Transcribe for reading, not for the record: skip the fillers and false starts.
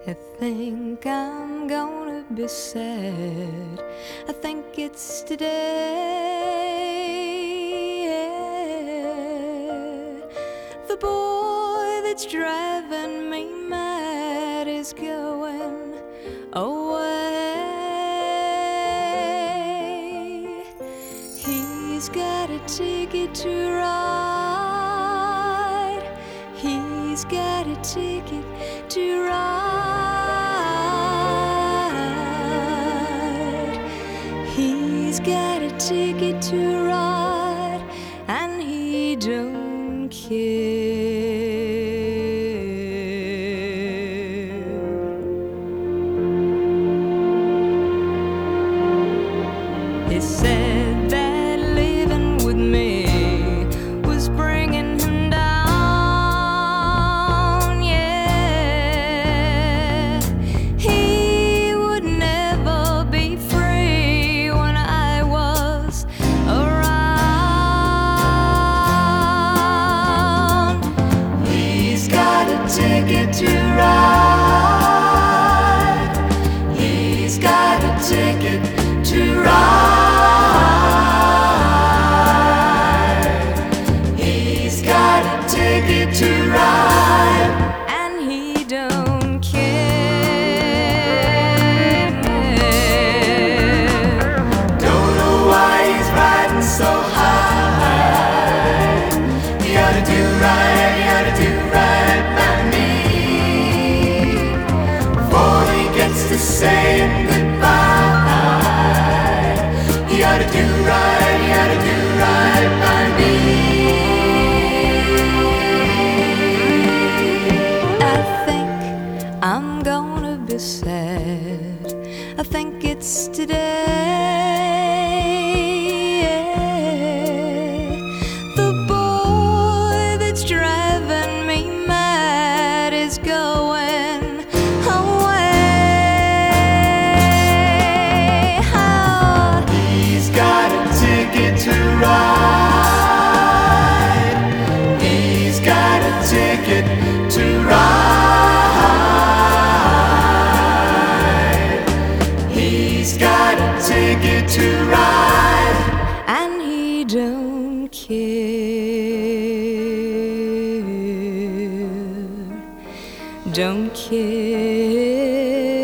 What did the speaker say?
I think I'm gonna be sad. I think it's today. The boy that's driving me mad is going away. He's got a ticket to ride. He's got a ticket to ride. He's got a ticket to ride, and he don't care. He said that living with me was bringing him down, yeah. He would never be free when I was around. He's got a ticket to ride. He's got a ticket to ride. To ride, and he don't care. Don't know why he's riding so high. He ought to do right, he ought to do right by me. Before he gets to saying goodbye, he ought to do right, he ought to do right by me. I'm gonna be sad. I think it's today. The boy that's driving me mad is going away. Oh. He's got a ticket to ride. He's got a ticket to ride. He's got a ticket to ride, and he don't care. Don't care.